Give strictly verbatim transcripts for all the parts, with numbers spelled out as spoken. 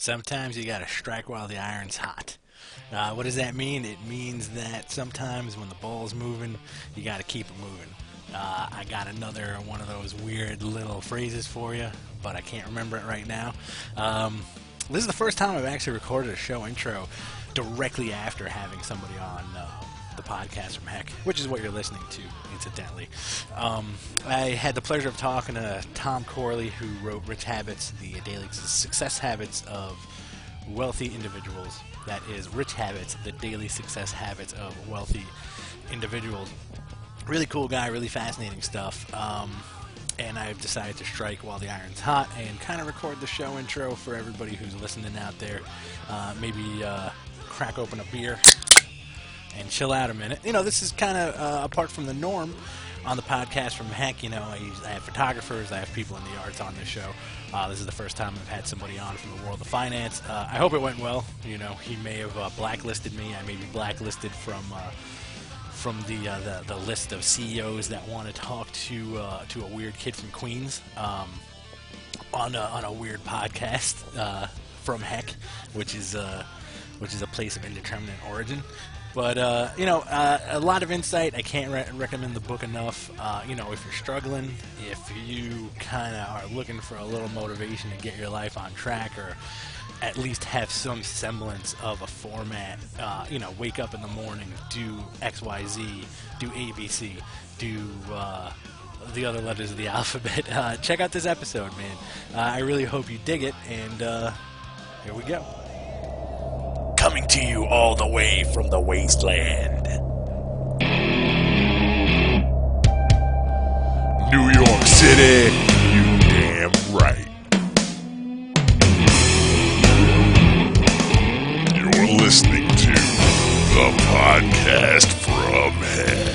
Sometimes you gotta strike while the iron's hot. Uh, what does that mean? It means that sometimes when the ball's moving, you gotta keep it moving. Uh, I got another one of those weird little phrases for you, but I can't remember it right now. Um, this is the first time I've actually recorded a show intro directly after having somebody on uh, the podcast from Heck, which is what you're listening to, incidentally. Um, I had the pleasure of talking to Tom Corley, who wrote Rich Habits, the Daily Success Habits of Wealthy Individuals. That is Rich Habits, the Daily Success Habits of Wealthy Individuals. Really cool guy, really fascinating stuff. Um, and I've decided to strike while the iron's hot and kind of record the show intro for everybody who's listening out there. Uh, maybe uh, crack open a beer and chill out a minute. You know, this is kind of uh, apart from the norm on the podcast from Heck. You know, I, use, I have photographers, I have people in the arts on this show. Uh, this is the first time I've had somebody on from the world of finance. Uh, I hope it went well. You know, he may have uh, blacklisted me. I may be blacklisted from uh, from the, uh, the the list of C E Os that want to talk to uh, to a weird kid from Queens um, on a, on a weird podcast uh, from Heck, which is uh, which is a place of indeterminate origin. But, uh, you know, uh, a lot of insight. I can't re- recommend the book enough. Uh, you know, if you're struggling, if you kind of are looking for a little motivation to get your life on track or at least have some semblance of a format, uh, you know, wake up in the morning, do X Y Z, do A B C, do uh, the other letters of the alphabet, uh, check out this episode, man. Uh, I really hope you dig it, and uh, here we go. Coming to you all the way from the wasteland. New York City, you damn right. You're listening to the podcast from Heck.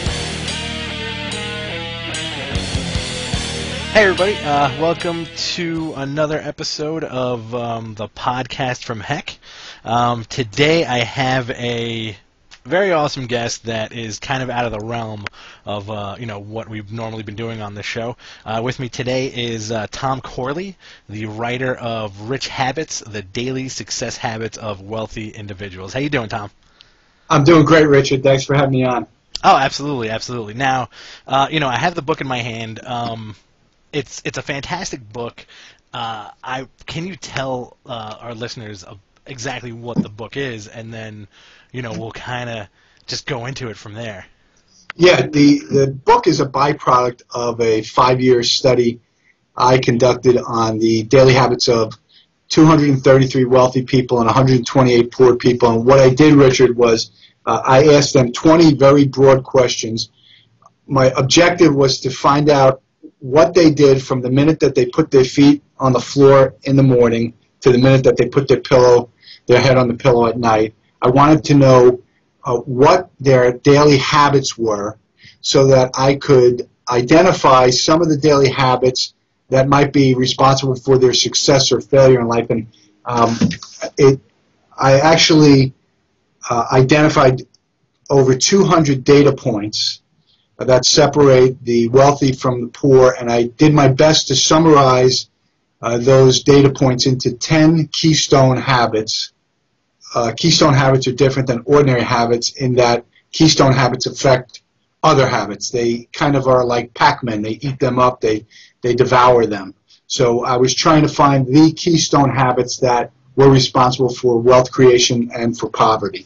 Hey everybody, uh, welcome to another episode of um, the podcast from Heck. Um, today I have a very awesome guest that is kind of out of the realm of uh, you know what we've normally been doing on the show. Uh, with me today is uh, Tom Corley, the writer of Rich Habits, the Daily Success Habits of Wealthy Individuals. How you doing, Tom? I'm doing great, Richard. Thanks for having me on. Oh, absolutely, absolutely. Now, uh, you know, I have the book in my hand. Um, it's it's a fantastic book. Uh, I can you tell uh, our listeners a exactly what the book is, and then, you know, we'll kind of just go into it from there. Yeah, the, the book is a byproduct of a five-year study I conducted on the daily habits of two hundred thirty-three wealthy people and one hundred twenty-eight poor people. And what I did, Richard, was uh, I asked them twenty very broad questions. My objective was to find out what they did from the minute that they put their feet on the floor in the morning to the minute that they put their pillow, their head on the pillow at night. I wanted to know uh, what their daily habits were so that I could identify some of the daily habits that might be responsible for their success or failure in life. And um, it, I actually uh, identified over two hundred data points that separate the wealthy from the poor, and I did my best to summarize Uh, those data points into ten keystone habits. Uh, keystone habits are different than ordinary habits in that keystone habits affect other habits. They kind of are like Pac-Man. They eat them up. They, they devour them. So I was trying to find the keystone habits that were responsible for wealth creation and for poverty.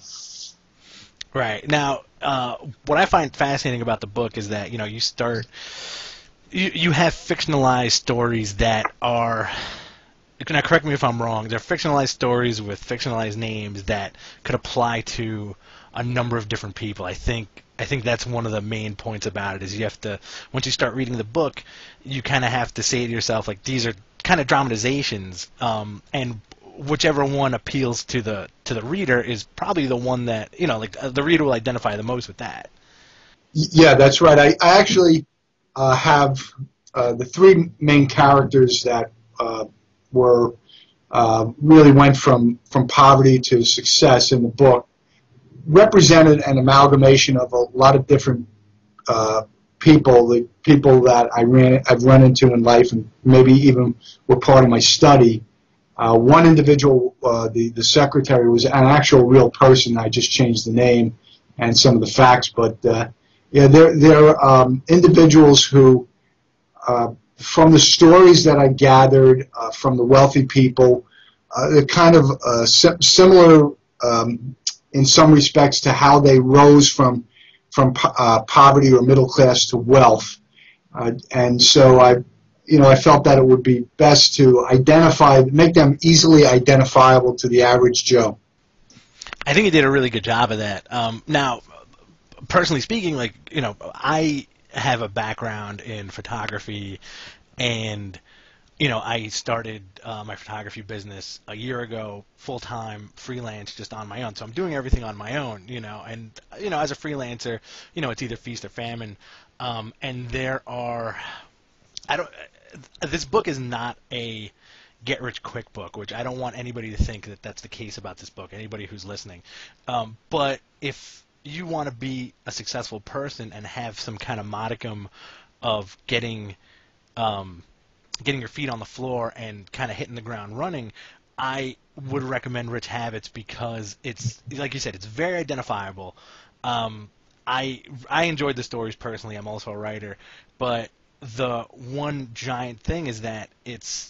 Right. Now, uh, what I find fascinating about the book is that, you know, you start... You you have fictionalized stories that are, now correct me if I'm wrong, they're fictionalized stories with fictionalized names that could apply to a number of different people. I think I think that's one of the main points about it is you have to, once you start reading the book, you kind of have to say to yourself, like, these are kind of dramatizations, um, and whichever one appeals to the to the reader is probably the one that, you know, like the reader will identify the most with that. Yeah, that's right. I, I actually... Uh, have uh, the three main characters that uh, were uh, really went from, from poverty to success in the book represented an amalgamation of a lot of different uh, people, the people that I ran, I've run into in life and maybe even were part of my study Uh, one individual, uh, the, the secretary, was an actual real person. I just changed the name and some of the facts. But, uh, yeah, there, there are um, individuals who, uh, from the stories that I gathered uh, from the wealthy people, uh, they're kind of uh, si- similar um, in some respects to how they rose from, from uh, poverty or middle class to wealth. Uh, and so I you know, I felt that it would be best to identify, make them easily identifiable to the average Joe. I think you did a really good job of that. Um, now, personally speaking, like, you know, I have a background in photography, and, you know, I started uh, my photography business a year ago, full-time, freelance, just on my own. So I'm doing everything on my own, you know, and, you know, as a freelancer, you know, it's either feast or famine. Um, and there are, I don't, this book is not a get-rich-quick book, which I don't want anybody to think that that's the case about this book, anybody who's listening. Um, but if you want to be a successful person and have some kind of modicum of getting um, getting your feet on the floor and kind of hitting the ground running, I would recommend Rich Habits because it's, like you said, it's very identifiable. Um, I I enjoyed the stories personally. I'm also a writer, but the one giant thing is that it's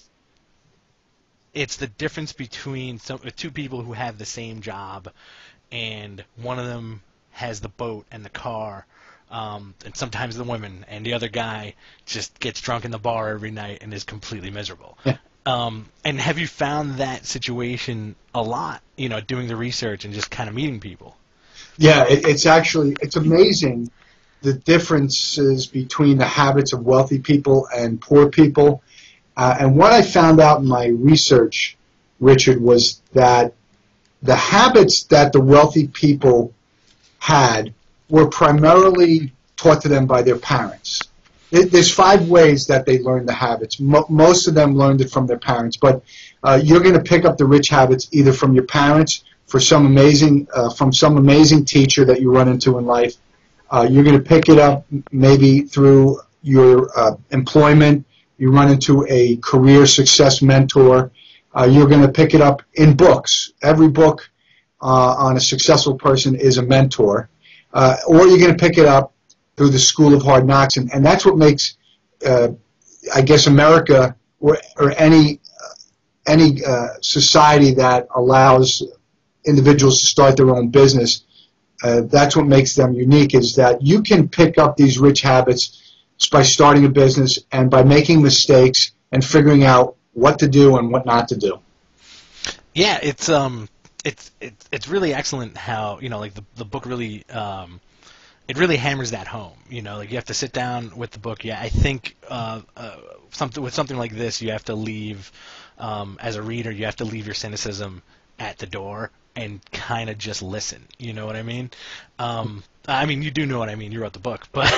it's the difference between some, two people who have the same job, and one of them has the boat and the car, um, and sometimes the women, and the other guy just gets drunk in the bar every night and is completely miserable. Yeah. Um, and have you found that situation a lot, you know, doing the research and just kind of meeting people? Yeah, it, it's actually, it's amazing the differences between the habits of wealthy people and poor people. Uh, and what I found out in my research, Richard, was that the habits that the wealthy people had were primarily taught to them by their parents. There's five ways that they learned the habits. Mo- most of them learned it from their parents, but uh, you're going to pick up the rich habits either from your parents, for some amazing, uh, from some amazing teacher that you run into in life. Uh, you're going to pick it up maybe through your uh, employment. You run into a career success mentor. Uh, you're going to pick it up in books. Every book uh, on a successful person is a mentor. Uh, or you're going to pick it up through the School of Hard Knocks. And, and that's what makes, uh, I guess, America or, or any, uh, any uh, society that allows individuals to start their own business, uh, that's what makes them unique, is that you can pick up these rich habits by starting a business and by making mistakes and figuring out what to do and what not to do. Yeah, it's um, it's it's it's really excellent how, you know, like the the book really um, it really hammers that home. You know, like you have to sit down with the book. Yeah, I think uh, uh, something with something like this, you have to leave um, as a reader, you have to leave your cynicism at the door and kind of just listen. You know what I mean? Um, I mean, you do know what I mean. You wrote the book, but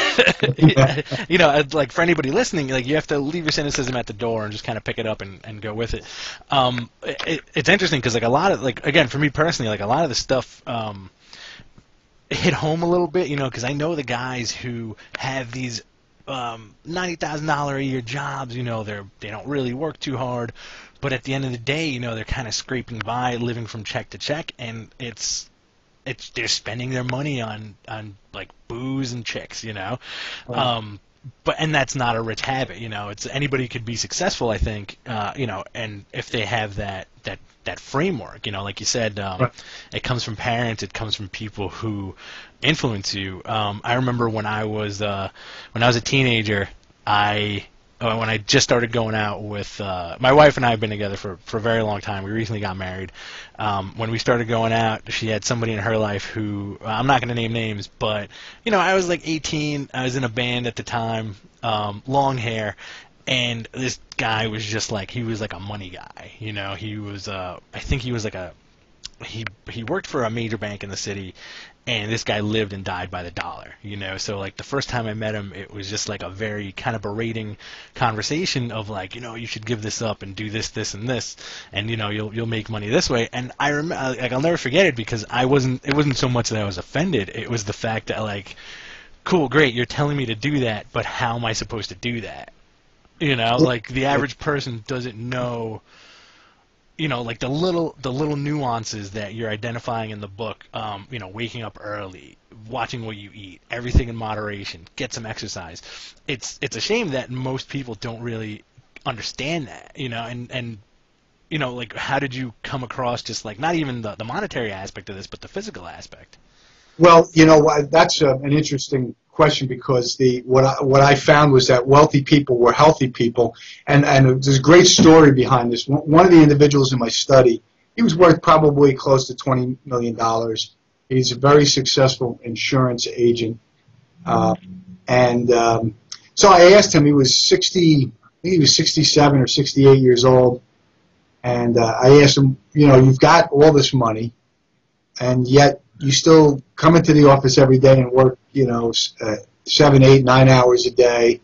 you know, like for anybody listening, like you have to leave your cynicism at the door and just kind of pick it up and, and go with it. Um, it it's interesting because like a lot of like again for me personally, like a lot of the stuff um, hit home a little bit, you know, because I know the guys who have these um, ninety thousand dollar a year jobs. You know, they're they don't really work too hard. But at the end of the day, you know, they're kind of scraping by, living from check to check, and it's it's they're spending their money on, on like booze and chicks, you know. Right. Um, but and that's not a rich habit, you know. It's anybody could be successful, I think, uh, you know, and if they have that that that framework, you know, like you said, um, right. It comes from parents, it comes from people who influence you. Um, I remember when I was uh, when I was a teenager, I. When I just started going out with uh, my wife and I have been together for, for a very long time. We recently got married. Um, when we started going out, she had somebody in her life who uh, I'm not going to name names, but you know, I was like eighteen. I was in a band at the time, um, long hair, and this guy was just like he was like a money guy. You know, he was uh, I think he was like a he he worked for a major bank in the city. And this guy lived and died by the dollar, you know. So like the first time I met him, it was just like a very kind of berating conversation of like, you know, you should give this up and do this, this, and this, and you know, you'll you'll make money this way. And I remember, like, I'll never forget it because I wasn't. It wasn't so much that I was offended. It was the fact that like, cool, great, you're telling me to do that, but how am I supposed to do that? You know, like the average person doesn't know. you know, like the little the little nuances that you're identifying in the book. Um, you know, waking up early, watching what you eat, everything in moderation, get some exercise. It's it's a shame that most people don't really understand that. You know, and and you know, like, how did you come across just like not even the the monetary aspect of this, but the physical aspect? Well, you know, why- that's uh, an interesting question because the what I, what I found was that wealthy people were healthy people, and and there's a great story behind this. One one of the individuals in my study, he was worth probably close to twenty million dollars. He's a very successful insurance agent, uh, and um, so I asked him. He was sixty, I think he was sixty-seven or sixty-eight years old, and uh, I asked him, you know, you've got all this money, and yet you still come into the office every day and work, you know, uh, seven, eight, nine hours a day.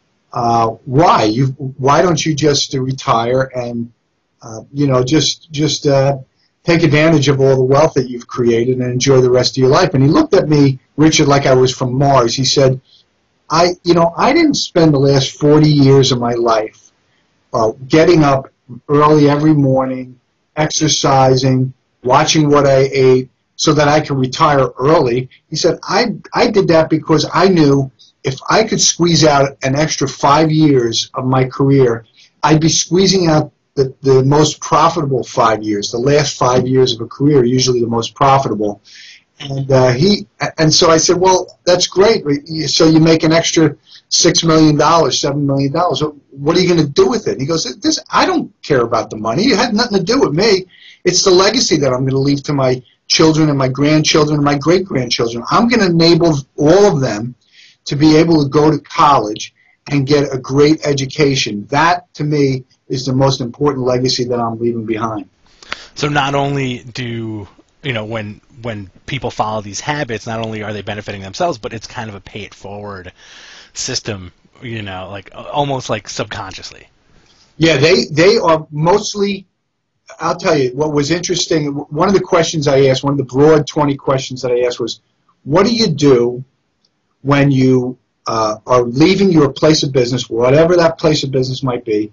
Uh, why? You why don't you just uh, retire and, uh, you know, just just uh, take advantage of all the wealth that you've created and enjoy the rest of your life? And he looked at me, Richard, like I was from Mars. He said, I, you know, I didn't spend the last forty years of my life uh, getting up early every morning, exercising, watching what I ate, so that I could retire early. He said, I, I did that because I knew if I could squeeze out an extra five years of my career, I'd be squeezing out the, the most profitable five years. The last five years of a career are usually the most profitable. And uh, he, and so I said, well, that's great. So you make an extra six million dollars, seven million dollars. What are you going to do with it? He goes, this, I don't care about the money. It had nothing to do with me. It's the legacy that I'm going to leave to my children and my grandchildren and my great-grandchildren. I'm going to enable all of them to be able to go to college and get a great education. That, to me, is the most important legacy that I'm leaving behind. So not only do, you know, when when people follow these habits, not only are they benefiting themselves, but it's kind of a pay-it-forward system, you know, like almost like subconsciously. Yeah, they, they are mostly... I'll tell you, what was interesting, one of the questions I asked, one of the broad twenty questions that I asked was, what do you do when you uh, are leaving your place of business, whatever that place of business might be,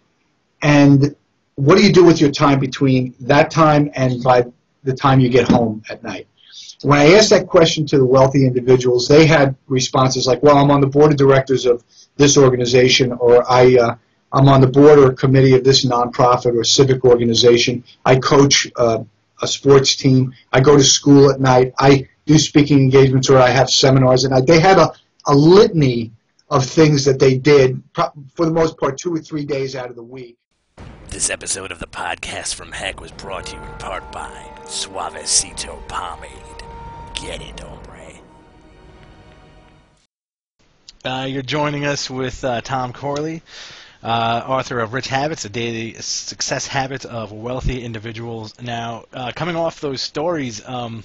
and what do you do with your time between that time and by the time you get home at night? When I asked that question to the wealthy individuals, they had responses like, well, I'm on the board of directors of this organization, or I... Uh, I'm on the board or committee of this nonprofit or civic organization. I coach uh, a sports team. I go to school at night. I do speaking engagements or I have seminars at night. They had a, a litany of things that they did, for the most part, two or three days out of the week. This episode of the Podcast from Heck was brought to you in part by Suavecito Pomade. Get it, hombre. Uh, you're joining us with uh, Tom Corley. Uh, author of Rich Habits, The Daily Success Habits of Wealthy Individuals. Now, uh, coming off those stories, um,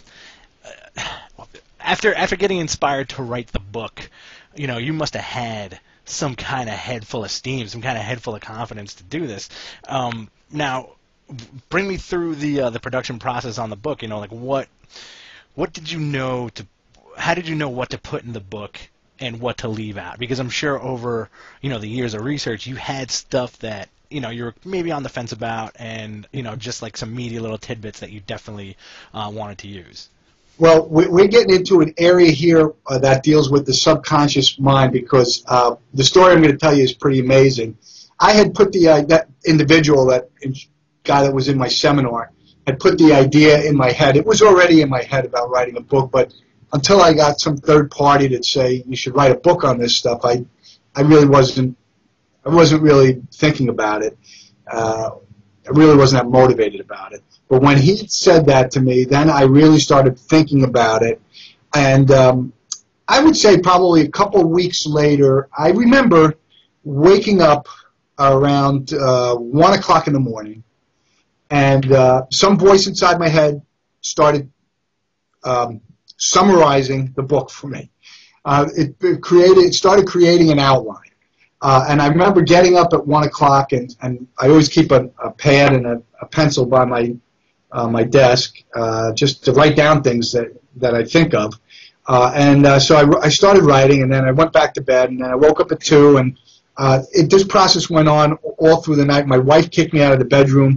after after getting inspired to write the book, you know, you must have had some kind of head full of steam, some kind of head full of confidence to do this. Um, now, bring me through the uh, the production process on the book. You know, like what what did you know to, how did you know what to put in the book and what to leave out? Because I'm sure over, you know, the years of research, you had stuff that, you know, you're maybe on the fence about, and, you know, just like some meaty little tidbits that you definitely uh, wanted to use. Well, we're getting into an area here uh, that deals with the subconscious mind because uh, the story I'm going to tell you is pretty amazing. I had put the uh, that individual, that guy that was in my seminar, had put the idea in my head. It was already in my head about writing a book, but until I got some third party to say you should write a book on this stuff, I, I really wasn't, I wasn't really thinking about it. Uh, I really wasn't that motivated about it. But when he said that to me, then I really started thinking about it. And um, I would say probably a couple of weeks later, I remember waking up around uh, one o'clock in the morning, and uh, some voice inside my head started um, summarizing the book for me. Uh, it, it created, it started creating an outline. Uh, and I remember getting up at one o'clock, and, and I always keep a, a pad and a, a pencil by my uh, my desk uh, just to write down things that, that I think of. Uh, and uh, so I, I started writing, and then I went back to bed, and then I woke up at two, and uh, it, this process went on all through the night. My wife kicked me out of the bedroom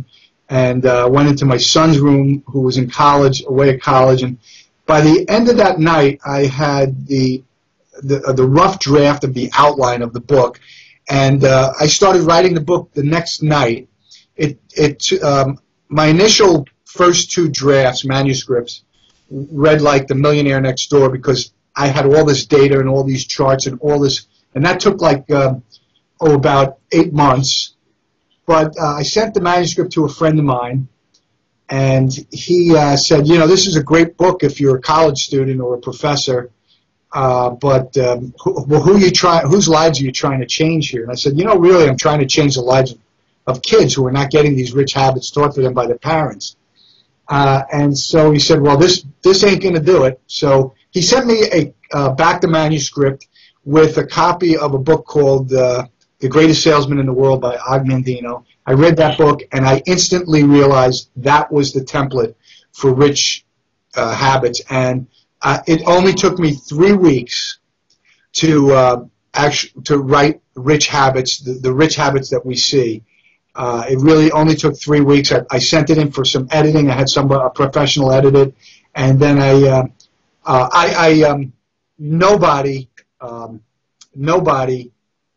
and uh, went into my son's room, who was in college, away at college, and by the end of that night, I had the the, uh, the rough draft of the outline of the book, and uh, I started writing the book the next night. It it um, my initial first two drafts, manuscripts, read like The Millionaire Next Door because I had all this data and all these charts and all this, and that took like uh, oh about eight months. But uh, I sent the manuscript to a friend of mine, and he uh, said, you know, this is a great book if you're a college student or a professor. Uh, but um, who, well, who you try? Whose lives are you trying to change here? And I said, you know, really, I'm trying to change the lives of, of kids who are not getting these rich habits taught to them by their parents. Uh, and so he said, well, this this ain't going to do it. So he sent me a uh, back the manuscript with a copy of a book called uh, The Greatest Salesman in the World by Og Mandino. I read that book, and I instantly realized that was the template for rich uh, habits. And Uh, it only took me three weeks to uh, actually to write Rich Habits, the, the rich habits that we see. Uh, it really only took three weeks. I, I sent it in for some editing. I had some a professional edit it, and then I, uh, uh, I, I um, nobody, um, nobody,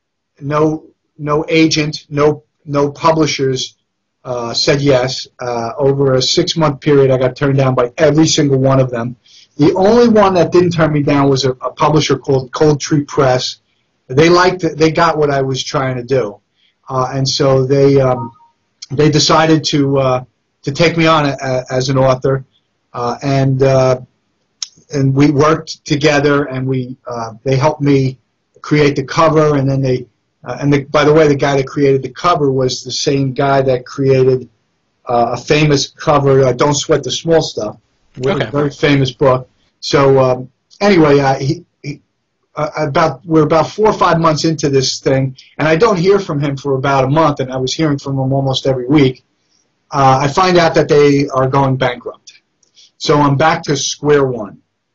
no, no agent, no, no publishers uh, said yes. Uh, over a six-month period, I got turned down by every single one of them. The only one that didn't turn me down was a, a publisher called Cold Tree Press. They liked it, they got what I was trying to do, uh, and so they um, they decided to uh, to take me on a, a, as an author, uh, and uh, and we worked together, and we uh, they helped me create the cover, and then they uh, and the, by the way, the guy that created the cover was the same guy that created uh, a famous cover, uh, Don't Sweat the Small Stuff. Okay. A very famous book. So um, anyway, uh, he, he, uh, about we're about four or five months into this thing, and I don't hear from him for about a month, and I was hearing from him almost every week. Uh, I find out that they are going bankrupt. So I'm back to square one.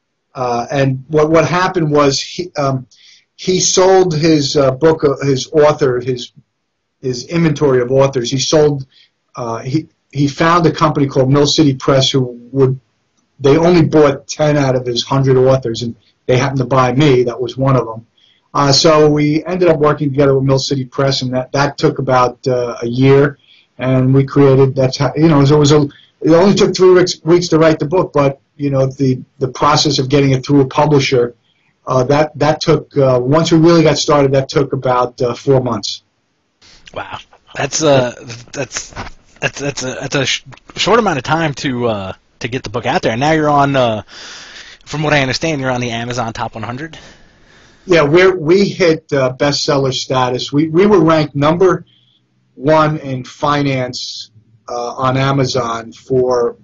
Uh, and what what happened was he um, he sold his uh, book, uh, his author, his his inventory of authors. He sold. Uh, he he found a company called Mill City Press who would. They only bought ten out of his one hundred authors, and they happened to buy me. That was one of them. Uh, so we ended up working together with Mill City Press, and that, that took about uh, a year. And we created, that's how, you know, it was a, it only took three weeks, weeks to write the book, but, you know, the, the process of getting it through a publisher, uh, that, that took, uh, once we really got started, that took about uh, four months. Wow. That's, uh, that's, that's, that's a, that's a sh- short amount of time to, uh, to get the book out there. And now you're on, uh, from what I understand, you're on the Amazon Top one hundred? Yeah, we we hit uh, bestseller status. We, we were ranked number one in finance uh, on Amazon for,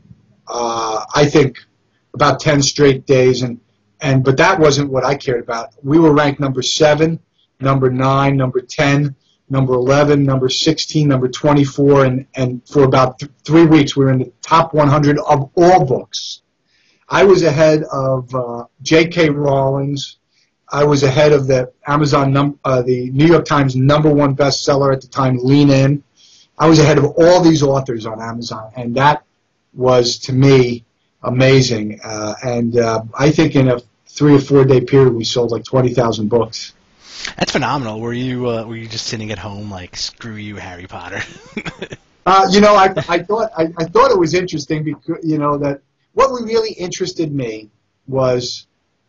uh, I think, about ten straight days. And, and But that wasn't what I cared about. We were ranked number seven, number nine, number ten, number eleven, number sixteen, number twenty-four, and, and for about th- three weeks we were in the top one hundred of all books. I was ahead of uh, J K. Rowling's. I was ahead of the Amazon, num- uh, the New York Times number one bestseller at the time, Lean In. I was ahead of all these authors on Amazon, and that was, to me, amazing. Uh, and uh, I think in a three or four day period we sold like twenty thousand books. That's phenomenal. Were you uh, were you just sitting at home like, screw you, Harry Potter? uh, you know, I I thought I, I thought it was interesting because you know that what really interested me was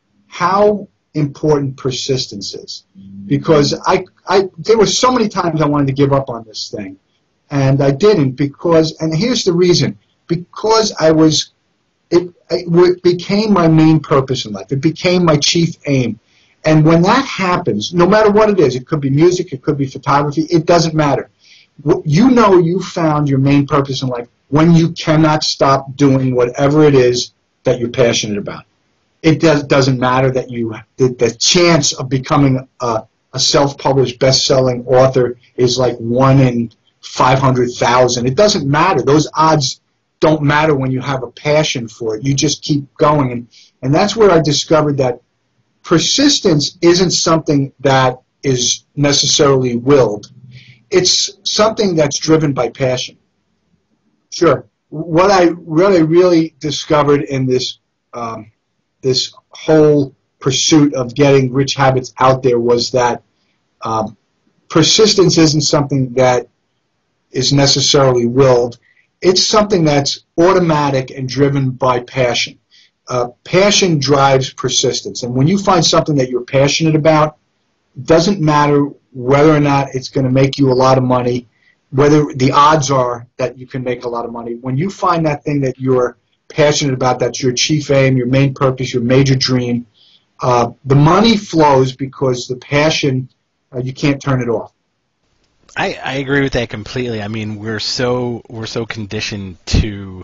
how important persistence is, because I I there were so many times I wanted to give up on this thing, and I didn't because and here's the reason because I was it it became my main purpose in life. It became my chief aim. And when that happens, no matter what it is, it could be music, it could be photography, it doesn't matter. You know you found your main purpose in life when you cannot stop doing whatever it is that you're passionate about. It does, doesn't matter that you the, the chance of becoming a, a self-published, best-selling author is like one in five hundred thousand. It doesn't matter. Those odds don't matter when you have a passion for it. You just keep going. And, and that's where I discovered that persistence isn't something that is necessarily willed. It's something that's driven by passion. Sure. What I really, really discovered in this um, this whole pursuit of getting Rich Habits out there was that um, persistence isn't something that is necessarily willed. It's something that's automatic and driven by passion. Uh, passion drives persistence. And when you find something that you're passionate about, it doesn't matter whether or not it's going to make you a lot of money, whether the odds are that you can make a lot of money. When you find that thing that you're passionate about, that's your chief aim, your main purpose, your major dream, uh, the money flows because the passion, uh, you can't turn it off. I, I agree with that completely. I mean, we're so we're so conditioned to,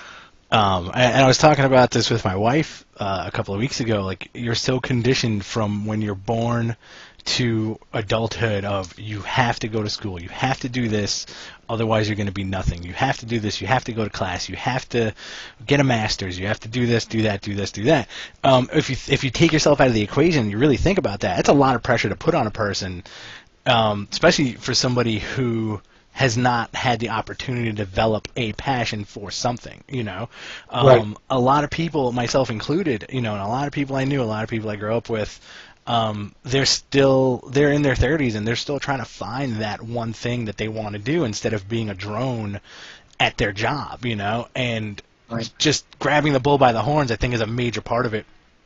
um, and I was talking about this with my wife uh, a couple of weeks ago. Like, you're so conditioned from when you're born to adulthood of you have to go to school, you have to do this, otherwise you're going to be nothing. You have to do this, you have to go to class, you have to get a master's, you have to do this, do that, do this, do that. Um, if you if you take yourself out of the equation, you really think about that. That's a lot of pressure to put on a person. Um, especially for somebody who has not had the opportunity to develop a passion for something, you know. Um, Right. A lot of people, myself included, you know, and a lot of people I knew, a lot of people I grew up with, um, they're still, they're in their thirties and they're still trying to find that one thing that they want to do instead of being a drone at their job, you know. And Right. just grabbing the bull by the horns, I think, is a major part of it.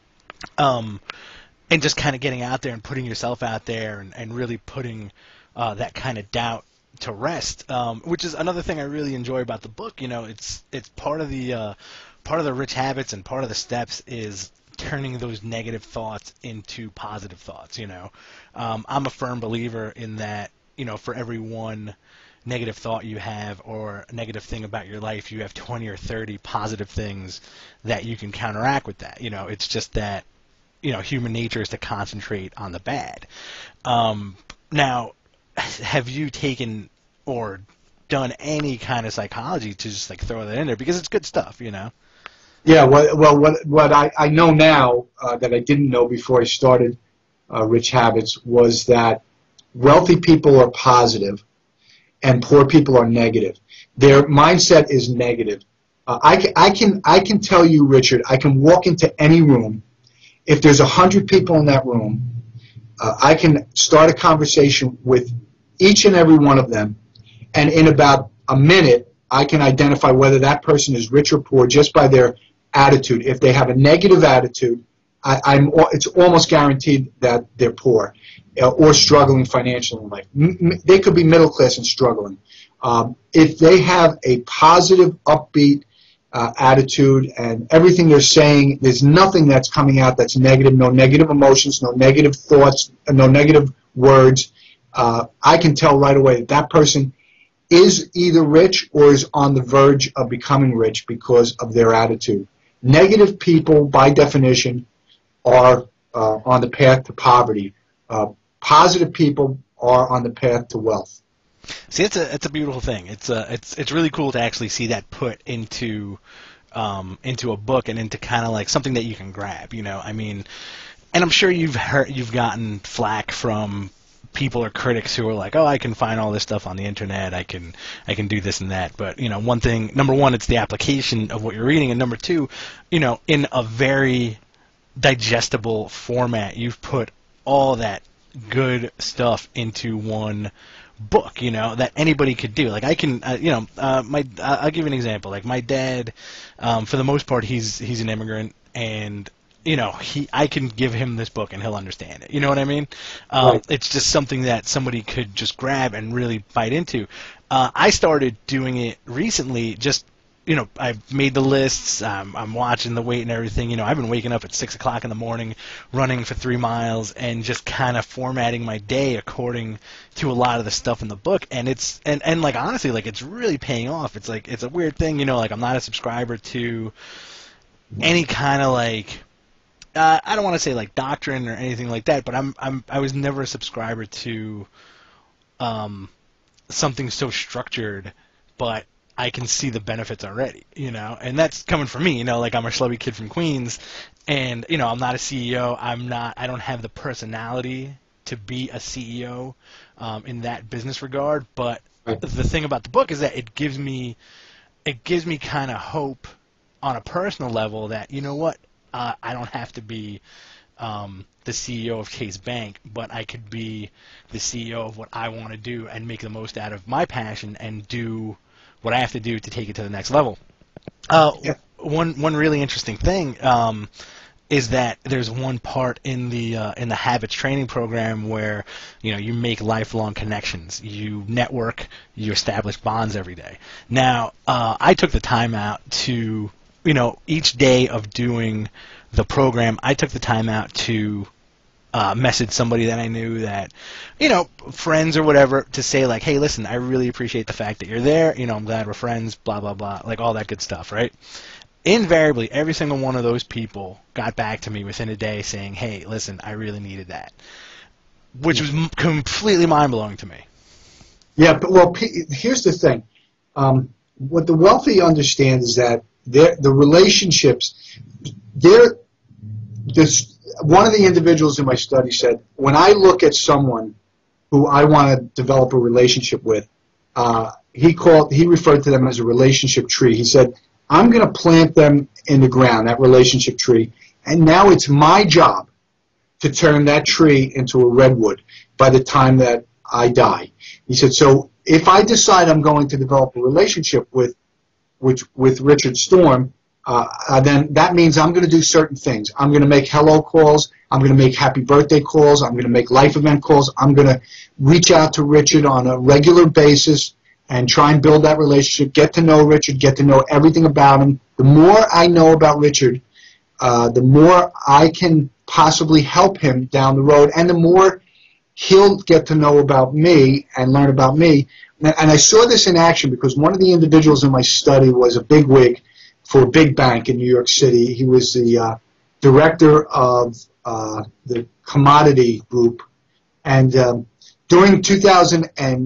Um, and just kind of getting out there and putting yourself out there and, and really putting uh, that kind of doubt to rest, um, which is another thing I really enjoy about the book. You know, it's it's part of the uh, part of the Rich Habits, and part of the steps is turning those negative thoughts into positive thoughts. You know, um, I'm a firm believer in that. You know, for every one negative thought you have or a negative thing about your life, you have twenty or thirty positive things that you can counteract with that. You know, it's just that, you know, human nature is to concentrate on the bad. Um, now, have you taken or done any kind of psychology to just like throw that in there, because it's good stuff, you know? Yeah, well, well what, what I, I know now uh, that I didn't know before I started uh, Rich Habits was that wealthy people are positive and poor people are negative. Their mindset is negative. Uh, I, can, I, can, I can tell you, Richard, I can walk into any room. If there's a hundred people in that room, uh, I can start a conversation with each and every one of them, and in about a minute, I can identify whether that person is rich or poor just by their attitude. If they have a negative attitude, I, I'm, it's almost guaranteed that they're poor uh, or struggling financially in life. M- m- they could be middle class and struggling. Um, if they have a positive, upbeat uh, attitude and everything they're saying, there's nothing that's coming out that's negative, no negative emotions, no negative thoughts, no negative words, uh, I can tell right away that that person is either rich or is on the verge of becoming rich because of their attitude. Negative people, by definition, are uh, on the path to poverty. Uh, positive people are on the path to wealth. See, it's a it's a beautiful thing. It's a, it's it's really cool to actually see that put into um, into a book and into kind of like something that you can grab. You know, I mean, and I'm sure you've heard you've gotten flack from people or critics who are like, oh, I can find all this stuff on the internet, I can I can do this and that. But, you know, one thing, number one, it's the application of what you're reading, and number two, you know, in a very digestible format, you've put all that good stuff into one book, you know, that anybody could do. Like, I can, uh, you know, uh, my uh, I'll give you an example. Like, my dad, um, for the most part, he's he's an immigrant, and you know, he I can give him this book and he'll understand it. You know what I mean? Um, Right. It's just something that somebody could just grab and really bite into. Uh, I started doing it recently. Just, you know, I've made the lists. Um, I'm watching the weight and everything. You know, I've been waking up at six o'clock in the morning, running for three miles, and just kind of formatting my day according to a lot of the stuff in the book. And it's and and like honestly, like it's really paying off. It's like it's a weird thing. You know, like I'm not a subscriber to any kind of like. Uh, I don't want to say like doctrine or anything like that, but I'm I'm I was never a subscriber to um, something so structured, but I can see the benefits already, you know, and that's coming from me, you know, like I'm a schlubby kid from Queens, and you know I'm not a C E O, I'm not, I don't have the personality to be a C E O um, in that business regard, but Right. the thing about the book is that it gives me it gives me kind of hope on a personal level that, you know what, uh, I don't have to be um, the C E O of Chase Bank, but I could be the C E O of what I want to do and make the most out of my passion and do what I have to do to take it to the next level. Uh, Yeah. One one really interesting thing um, is that there's one part in the uh, in the habits training program where you know you make lifelong connections, you network, you establish bonds every day. Now, uh, I took the time out to you know each day of doing the program, I took the time out to uh, message somebody that I knew that, you know, friends or whatever, to say like, hey, listen, I really appreciate the fact that you're there. You know, I'm glad we're friends. Blah blah blah, like all that good stuff, right? Invariably, every single one of those people got back to me within a day saying, hey, listen, I really needed that, which was m- completely mind-blowing to me. Yeah, but well, P- here's the thing. Um, what the wealthy understand is that their the relationships, they're this. One of the individuals in my study said, when I look at someone who I want to develop a relationship with, uh, he called he referred to them as a relationship tree. He said, I'm going to plant them in the ground, that relationship tree, and now it's my job to turn that tree into a redwood by the time that I die. He said, so if I decide I'm going to develop a relationship with with, with Richard Storm, uh, uh, then that means I'm going to do certain things. I'm going to make hello calls. I'm going to make happy birthday calls. I'm going to make life event calls. I'm going to reach out to Richard on a regular basis and try and build that relationship, get to know Richard, get to know everything about him. The more I know about Richard, uh, the more I can possibly help him down the road, and the more he'll get to know about me and learn about me. And I saw this in action because one of the individuals in my study was a bigwig for a big bank in New York City. He was the uh, director of uh, the commodity group. And um, during two thousand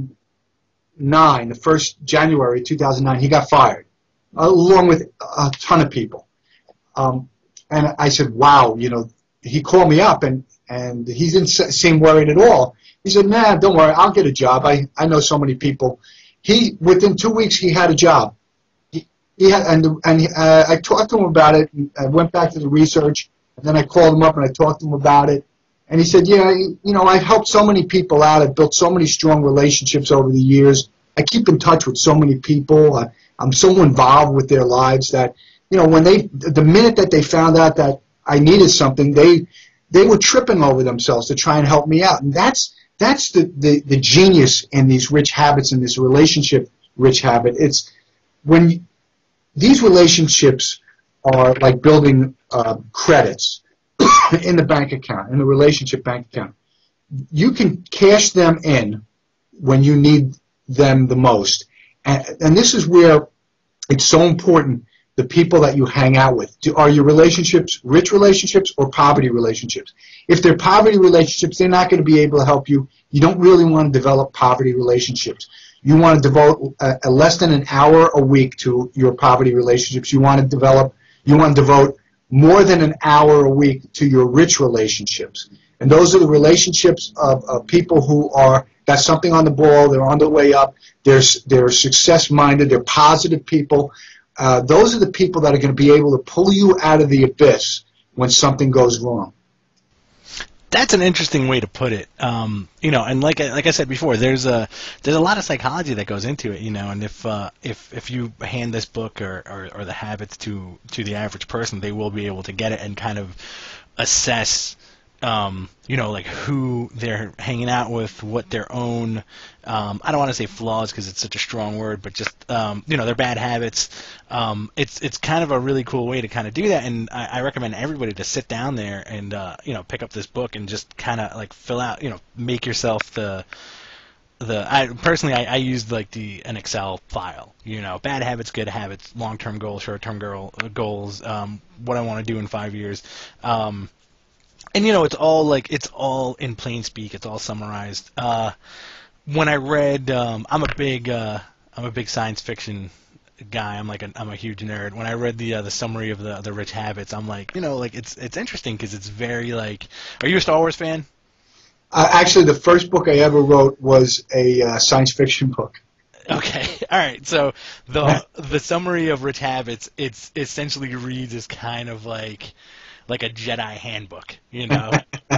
nine, the first January two thousand nine, he got fired, along with a ton of people. Um, and I said, wow, you know, he called me up, and, and he didn't seem worried at all. He said, nah, don't worry, I'll get a job. I, I know so many people. He Within two weeks, he had a job. He, he had, and and uh, I talked to him about it. And I went back to the research, and then I called him up and I talked to him about it. And he said, yeah, you know, I've helped so many people out. I've built so many strong relationships over the years. I keep in touch with so many people. I, I'm so involved with their lives that, you know, when they, the minute that they found out that I needed something, they they were tripping over themselves to try and help me out. And that's that's the, the, the genius in these rich habits, in this relationship rich habit. It's when you, these relationships are like building uh, credits in the bank account, in the relationship bank account. You can cash them in when you need them the most. And, and this is where it's so important, the people that you hang out with. Do, are your relationships rich relationships or poverty relationships? If they're poverty relationships, they're not going to be able to help you. You don't really want to develop poverty relationships. You want to devote a, a less than an hour a week to your poverty relationships. You want to develop, you want to devote more than an hour a week to your rich relationships. And those are the relationships of, of people who are, got something on the ball, they're on their way up, they're, they're success-minded, they're positive people. Uh, those are the people that are going to be able to pull you out of the abyss when something goes wrong. That's an interesting way to put it. Um, you know, and like I, like I said before, there's a there's a lot of psychology that goes into it. You know, and if uh, if if you hand this book or, or, or the habits to to the average person, they will be able to get it and kind of assess. Um, you know, like who they're hanging out with, what their own, um, I don't want to say flaws because it's such a strong word, but just, um, you know, their bad habits. Um, it's it's kind of a really cool way to kind of do that, and I, I recommend everybody to sit down there and, uh, you know, pick up this book and just kind of like fill out, you know, make yourself the, the, I personally, I, I used like the, an Excel file, you know, bad habits, good habits, long-term goals, short-term goal, goals, um, what I want to do in five years, um, and you know, it's all like it's all in plain speak. It's all summarized. Uh, when I read, um, I'm a big, uh, I'm a big science fiction guy. I'm like, a, I'm a huge nerd. When I read the uh, the summary of the the Rich Habits, I'm like, you know, like it's it's interesting because it's very like. Are you a Star Wars fan? Uh, actually, the first book I ever wrote was a uh, science fiction book. Okay, all right. So the the summary of Rich Habits, it's essentially reads as kind of like like a Jedi handbook, you know.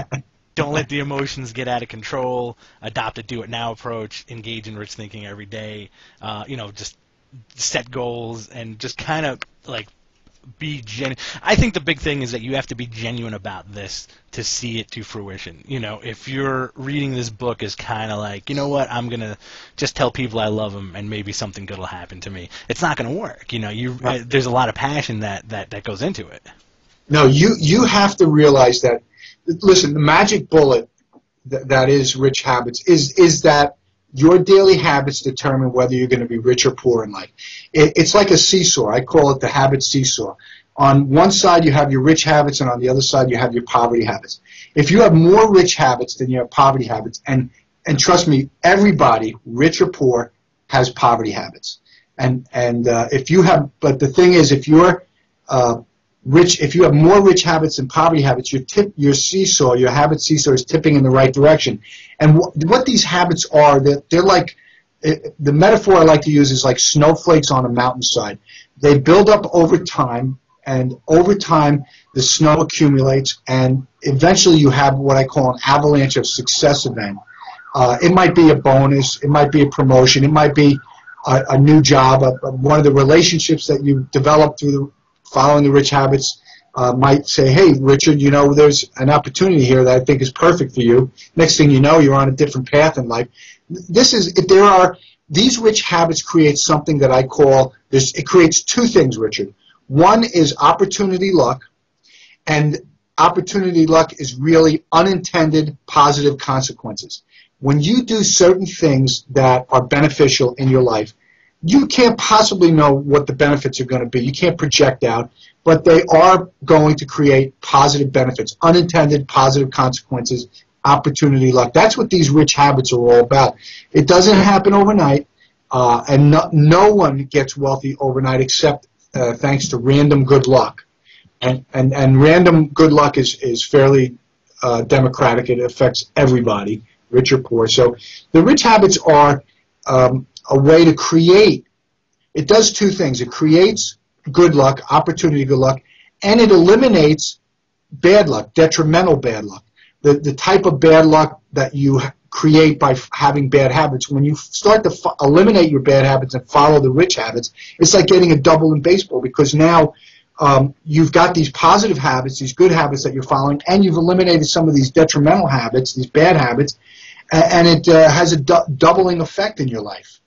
Don't let the emotions get out of control. Adopt a do-it-now approach. Engage in rich thinking every day. Uh, you know, just set goals and just kind of like be genuine. I think the big thing is that you have to be genuine about this to see it to fruition. You know, if you're reading this book as kind of like, you know what, I'm gonna just tell people I love them and maybe something good will happen to me. It's not gonna work. You know, you right. uh, there's a lot of passion that, that, that goes into it. No, you you have to realize that. Listen, the magic bullet th- that is Rich Habits is is that your daily habits determine whether you're going to be rich or poor in life. It, it's like a seesaw. I call it the habit seesaw. On one side you have your rich habits, and on the other side you have your poverty habits. If you have more rich habits than you have poverty habits, and and trust me, everybody, rich or poor, has poverty habits. And and uh, if you have, but the thing is, if you're uh, Rich, if you have more rich habits than poverty habits, your tip, your seesaw, your habit seesaw is tipping in the right direction. And wh- what these habits are, they're, they're like, it, the metaphor I like to use is like snowflakes on a mountainside. They build up over time, and over time the snow accumulates, and eventually you have what I call an avalanche of success event. Uh, it might be a bonus, it might be a promotion, it might be a, a new job, a, a, one of the relationships that you develop through the following the Rich Habits uh, might say, hey, Richard, you know, there's an opportunity here that I think is perfect for you. Next thing you know, you're on a different path in life. This is, there are, these Rich Habits create something that I call, there's, it creates two things, Richard. One is opportunity luck, and opportunity luck is really unintended positive consequences. When you do certain things that are beneficial in your life, you can't possibly know what the benefits are going to be. You can't project out, but they are going to create positive benefits, unintended positive consequences, opportunity luck. That's what these Rich Habits are all about. It doesn't happen overnight, uh, and no, no one gets wealthy overnight except uh, thanks to random good luck. And, and, and random good luck is, is fairly uh, democratic. It affects everybody, rich or poor. So the Rich Habits are um, a way to create. It does two things. It creates good luck, opportunity good luck, and it eliminates bad luck, detrimental bad luck. The, the type of bad luck that you create by f- having bad habits, when you f- start to f- eliminate your bad habits and follow the rich habits, it's like getting a double in baseball, because now um, you've got these positive habits, these good habits that you're following, and you've eliminated some of these detrimental habits, these bad habits, and, and it uh, has a du- doubling effect in your life.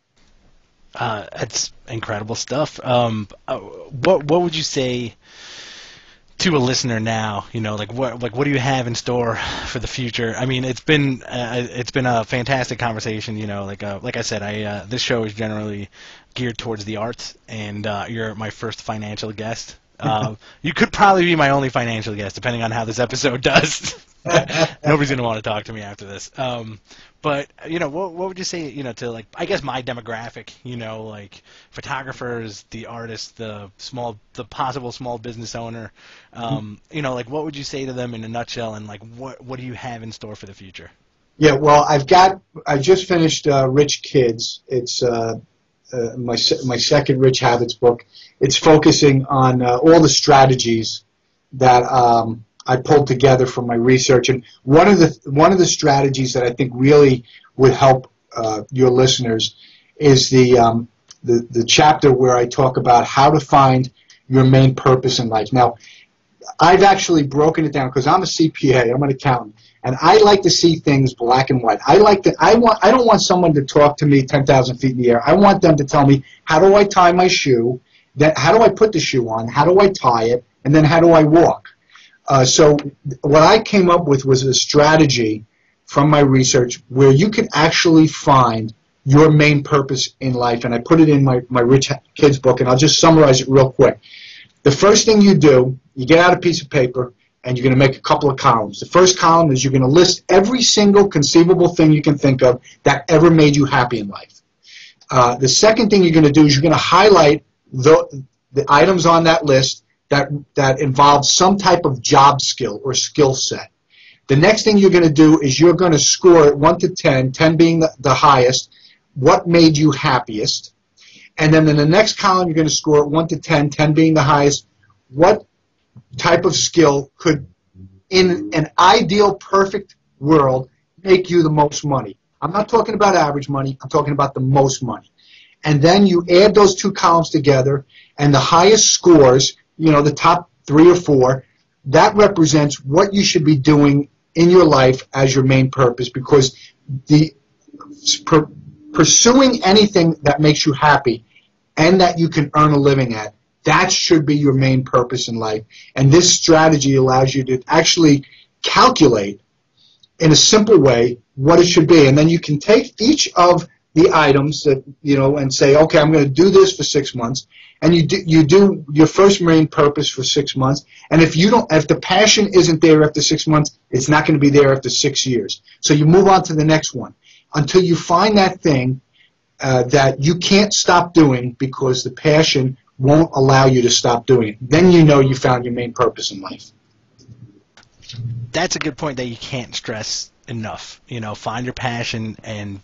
Uh, that's incredible stuff. Um, uh, what what would you say to a listener now? You know, like what like what do you have in store for the future? I mean, it's been uh, it's been a fantastic conversation. You know, like uh, like I said, I uh, this show is generally geared towards the arts, and uh, you're my first financial guest. Uh, you could probably be my only financial guest, depending on how this episode does. Nobody's gonna want to talk to me after this. Um, but you know, what what would you say? You know, to like, I guess my demographic. You know, like photographers, the artists, the small, the possible small business owner. Um, you know, like what would you say to them in a nutshell? And like, what what do you have in store for the future? Yeah, well, I've got. I just finished uh, Rich Kids. It's uh, uh, my se- my second Rich Habits book. It's focusing on uh, all the strategies that um, I pulled together from my research, and one of the one of the strategies that I think really would help uh, your listeners is the, um, the the chapter where I talk about how to find your main purpose in life. Now, I've actually broken it down because I'm a C P A, I'm an accountant, and I like to see things black and white. I like to. I want. I don't want someone to talk to me ten thousand feet in the air. I want them to tell me, how do I tie my shoe? Then how do I put the shoe on? How do I tie it? And then how do I walk? Uh, so what I came up with was a strategy from my research where you can actually find your main purpose in life. And I put it in my, my Rich Kids book, and I'll just summarize it real quick. The first thing you do, you get out a piece of paper, and you're going to make a couple of columns. The first column is you're going to list every single conceivable thing you can think of that ever made you happy in life. Uh, the second thing you're going to do is you're going to highlight the, the items on that list that that involve some type of job skill or skill set. The next thing you're going to do is you're going to score it one to ten, ten being the, the highest, what made you happiest. And then in the next column, you're going to score one to ten, ten being the highest. What type of skill could, in an ideal, perfect world, make you the most money? I'm not talking about average money. I'm talking about the most money. And then you add those two columns together, and the highest scores, you know, the top three or four, that represents what you should be doing in your life as your main purpose, because the per, pursuing anything that makes you happy and that you can earn a living at, that should be your main purpose in life. And this strategy allows you to actually calculate in a simple way what it should be. And then you can take each of the items that, you know, and say, okay, I'm going to do this for six months. And you do, you do your first main purpose for six months. And if you don't, if the passion isn't there after six months, it's not going to be there after six years. So you move on to the next one until you find that thing uh, that you can't stop doing because the passion won't allow you to stop doing it. Then you know you found your main purpose in life. That's a good point that you can't stress enough. You know, find your passion and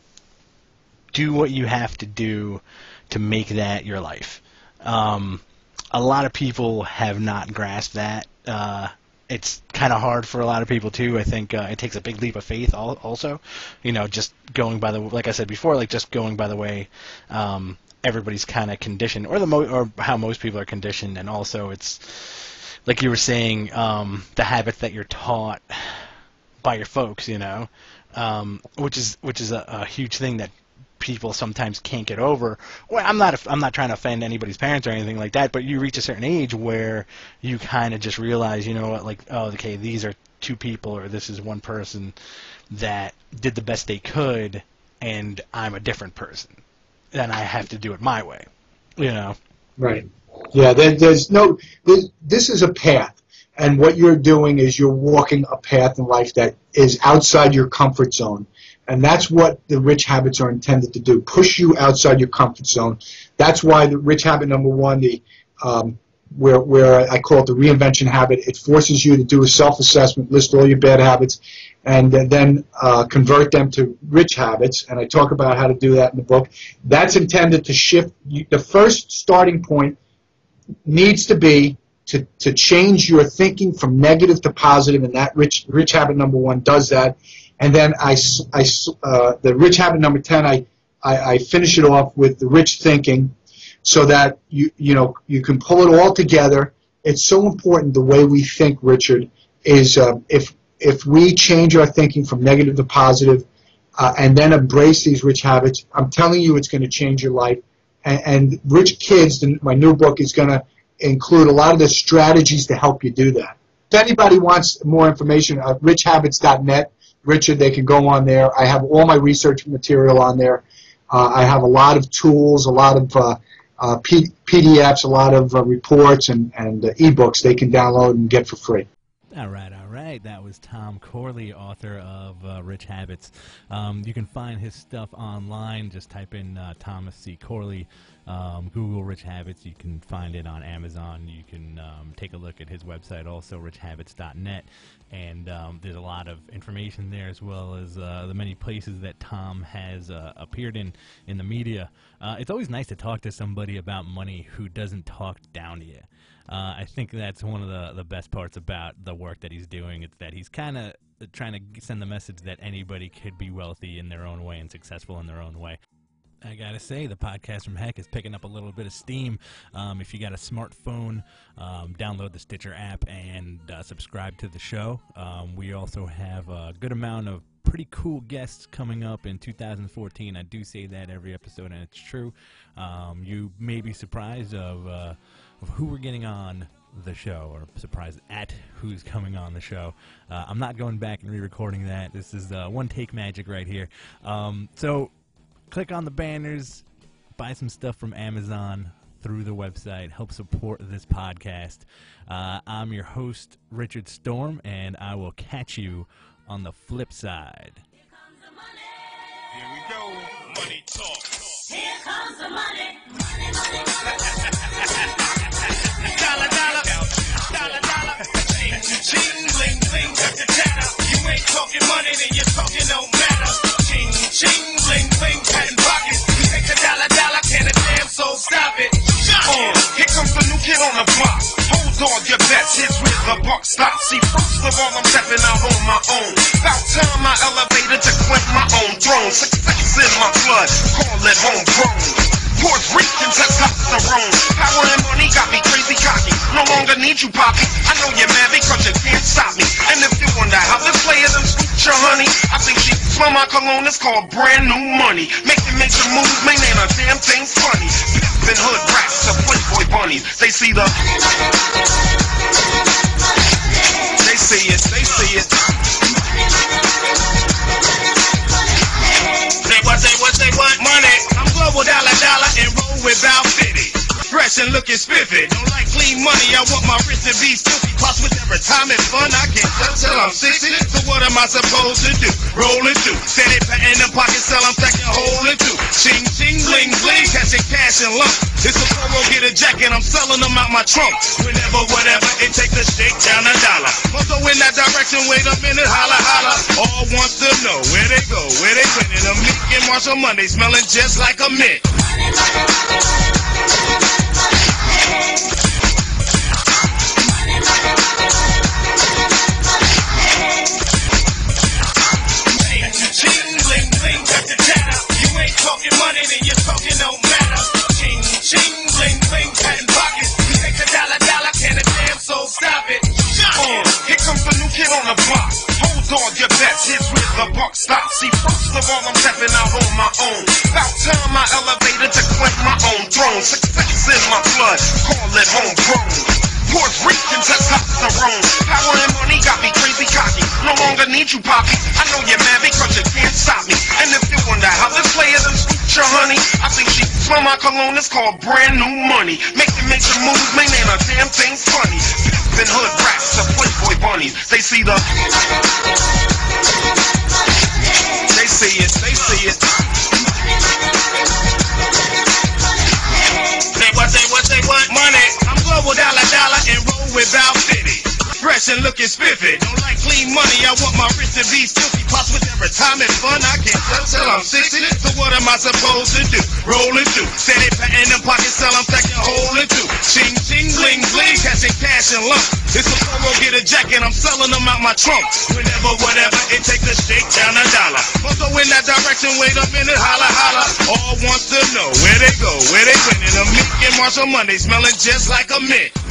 do what you have to do to make that your life. Um, a lot of people have not grasped that. Uh, it's kind of hard for a lot of people too. I think uh, it takes a big leap of faith also. You know, just going by the, like I said before, like just going by the way um, everybody's kind of conditioned, or the mo- or how most people are conditioned, and also it's like you were saying, um, the habits that you're taught by your folks. You know, um, which is which is a, a huge thing that people sometimes can't get over. Well, I'm not I'm not trying to offend anybody's parents or anything like that, but you reach a certain age where you kind of just realize, you know what, like, oh, okay, these are two people, or this is one person that did the best they could, and I'm a different person, and I have to do it my way, you know. Right. Yeah, there, there's no, there's, this is a path, and what you're doing is you're walking a path in life that is outside your comfort zone. And that's what the rich habits are intended to do, push you outside your comfort zone. That's why the rich habit number one, the um, where, where I call it the reinvention habit, it forces you to do a self-assessment, list all your bad habits, and then uh, convert them to rich habits. And I talk about how to do that in the book. That's intended to shift. You, the first starting point needs to be to, to change your thinking from negative to positive, and that rich, rich habit number one does that. And then I, I, uh, the rich habit number ten, I, I, I finish it off with the rich thinking, so that you you know you can pull it all together. It's so important the way we think, Richard, is uh, if if we change our thinking from negative to positive, uh, and then embrace these rich habits, I'm telling you, it's going to change your life. And, and Rich Kids, the, my new book, is going to include a lot of the strategies to help you do that. If anybody wants more information, uh, rich habits dot net. Richard, they can go on there. I have all my research material on there. Uh, I have a lot of tools, a lot of uh, uh, P- PDFs, a lot of uh, reports and, and uh, ebooks they can download and get for free. All right, all right. That was Tom Corley, author of uh, Rich Habits. Um, you can find his stuff online. Just type in uh, Thomas C. Corley. Um, Google Rich Habits. You can find it on Amazon. You can um, take a look at his website, also rich habits dot net. And um, there's a lot of information there, as well as uh, the many places that Tom has uh, appeared in in the media. Uh, it's always nice to talk to somebody about money who doesn't talk down to you. Uh, I think that's one of the, the best parts about the work that he's doing. It's that he's kind of trying to send the message that anybody could be wealthy in their own way and successful in their own way. I gotta say, the podcast from Heck is picking up a little bit of steam. Um, if you got a smartphone, um, download the Stitcher app and uh, subscribe to the show. Um, we also have a good amount of pretty cool guests coming up in two thousand fourteen. I do say that every episode, and it's true. Um, you may be surprised of, uh, of who we're getting on the show, or surprised at who's coming on the show. Uh, I'm not going back and re-recording that. This is uh, one-take magic right here. Um, so... Click on the banners, buy some stuff from Amazon through the website, help support this podcast. Uh, I'm your host, Richard Storm, and I will catch you on the flip side. Here we go. Money talk. Here comes the money. Money, money, money. Dollar, dollar. Dollar, dollar. Ching, ching, bling, bling, got the chatter. You ain't talking money, then you're talking no matter. Ching, ching, bling, bling, patent pockets. First of all, I'm stepping out on my own. About time I elevated to claim my own throne. Success in my blood, call it homegrown. Puerto Rican testosterone. Power and money got me crazy cocky. No longer need you, Poppy. I know you're mad because you can't stop me. And if you wonder how this player done scooped your honey, I think she smell my cologne. It's called brand new money. Making major moves, man, ain't a damn thing funny. Pimpin' hood rats, the Playboy bunnies. They see the. They see it. They see it. Say what? Say what? Say what? Money. I'm global dollar dollar and roll without fifty. Fresh and looking spiffy. Don't like clean money. I want my wrist to be filthy. Plus with every time it's fun, I can't tell till I'm sixty. So what am I supposed to do? Rolling through. Steady patting the pocket, sell I'm second holding through. Ching ching bling bling, catching cash and lump. It's a polo, get a jacket, I'm selling them out my trunk. Whenever, whatever, it takes a shake down a dollar. Also in that direction, wait a minute, holla holla. All wants to know where they go, where they winning. A Meek and Marshall Monday, smelling just like a mint. Ching bling bling, got the chatter. You ain't talking money, then you're talking no matter. Ching ching bling bling, patent pockets. You take a dollar dollar, can a damn soul stop it? Uh, here comes the new kid on the block. Hold on your bets, here's where the buck stops. See, first of all, I'm stepping out on my own. About time I elevated to claim my own throne. Success in my blood, call it homegrown. Puerto Rican testosterone. Power and money got me crazy cocky. No longer need you, Poppy. I know you're mad because you can't stop me. And if you wonder how this player done scooped your honey, I think she smell my cologne. It's called brand new money. Making major moves, man, ain't a damn thing funny. Pimpin' hood rats, the Playboy bunnies. They see the. They see it. They see it. Say what? Say what? Say what? Money. I'm global dollar dollar and roll without fifty. Fresh and looking spiffy. Don't like clean money, I want my wrist to be filthy. Plus with every time it's fun, I can't tell till I'm sixty. So what am I supposed to do? Rolling through. Steady patting them pockets, sell I'm second holding through. Ching ching bling bling, catching cash and lump. It's a polo, get a jacket, I'm selling them out my trunk. Whenever, whatever, it takes a shake down a dollar. Also in that direction, wait a minute, holla holla. All wants to know where they go, where they winning. A Meek and Marshall Monday, smelling just like a mint.